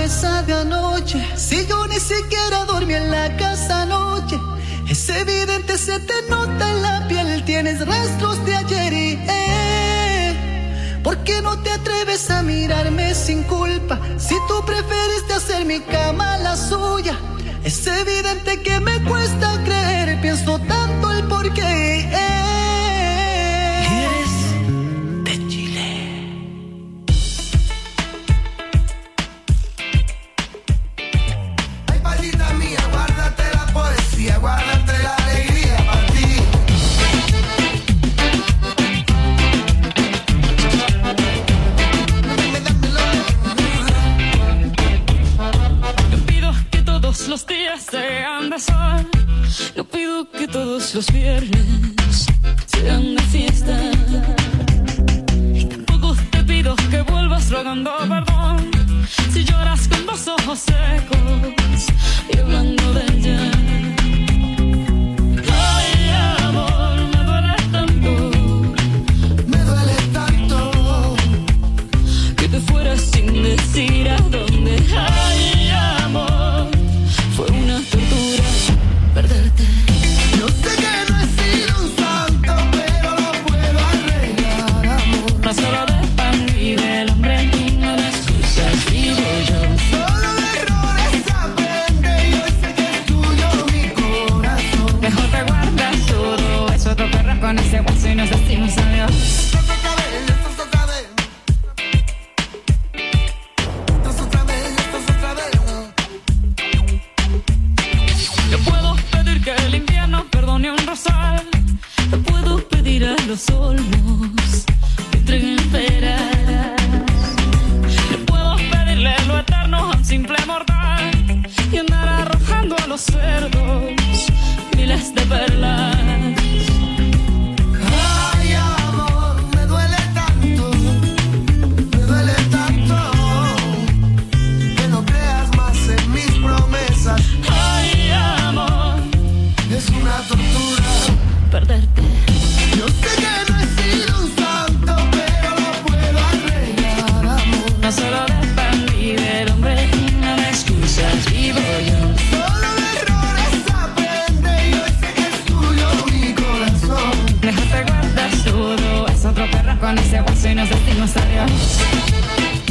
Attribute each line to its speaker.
Speaker 1: promesa de anoche. Si yo ni siquiera dormí en la casa anoche, es evidente, se te nota en la piel, tienes rastros de ayer y ¿por qué no te atreves a mirarme sin culpa? Si tú preferiste hacer mi cama la suya, es evidente que me cuesta creer, pienso tanto el porqué. Eres de Chile.
Speaker 2: Ay, palita mía, guárdate la poesía, guárdate la alegría para ti.
Speaker 3: No pido que todos los días sean de sol, no pido que todos los viernes sean de fiesta, y tampoco te pido que vuelvas rogando perdón si lloras con los ojos secos y hablando de ella. Ay, amor, me duele tanto que te fueras sin decir a dónde. Ay, amor, fue una tortura perderte.
Speaker 2: Yo sé que no he sido un santo, pero lo puedo arreglar, amor.
Speaker 3: No solo de pan vive el hombre, no de excusas vivo yo.
Speaker 2: Solo de errores aprende y hoy sé que es tuyo mi corazón.
Speaker 3: Mejor te guardas todo eso, te perras con ese hueso y nos decimos adiós.
Speaker 2: Esto es otra vez, esto es otra vez. Esto es otra vez, esto es otra vez.
Speaker 3: No puedo pedir que el invierno perdone un rosal, no puedo pedir a los olmos que entreguen peras, no puedo pedirle lo eterno a un simple mortal y andar arrojando a los cerdos miles de perlas.
Speaker 2: Ay, amor, me duele tanto que no creas más en mis promesas.
Speaker 3: Ay, amor,
Speaker 2: Es una tortura.
Speaker 3: perderte.
Speaker 2: Yo sé que no he sido un santo, pero lo puedo arreglar, amor.
Speaker 3: No solo de pan vive el hombre, no de excusas vivo yo.
Speaker 2: Solo de errores aprende y hoy sé que es tuyo mi corazón.
Speaker 3: Mejor te guardas todo, es otro perro con ese hueso y nos decimos adiós.